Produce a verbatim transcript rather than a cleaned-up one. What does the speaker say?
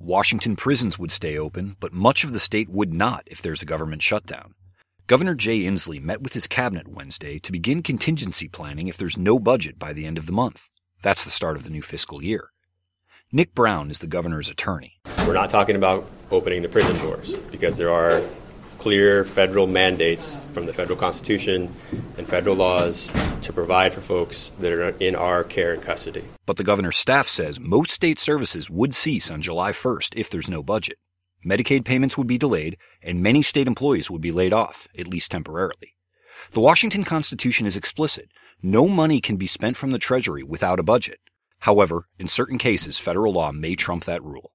Washington prisons would stay open, but much of the state would not if there's a government shutdown. Governor Jay Inslee met with his cabinet Wednesday to begin contingency planning if there's no budget by the end of the month. That's the start of the new fiscal year. Nick Brown is the governor's attorney. We're not talking about opening the prison doors because there are clear federal mandates from the federal Constitution and federal laws to provide for folks that are in our care and custody. But the governor's staff says most state services would cease on July first if there's no budget. Medicaid payments would be delayed, and many state employees would be laid off, at least temporarily. The Washington Constitution is explicit. No money can be spent from the Treasury without a budget. However, in certain cases, federal law may trump that rule.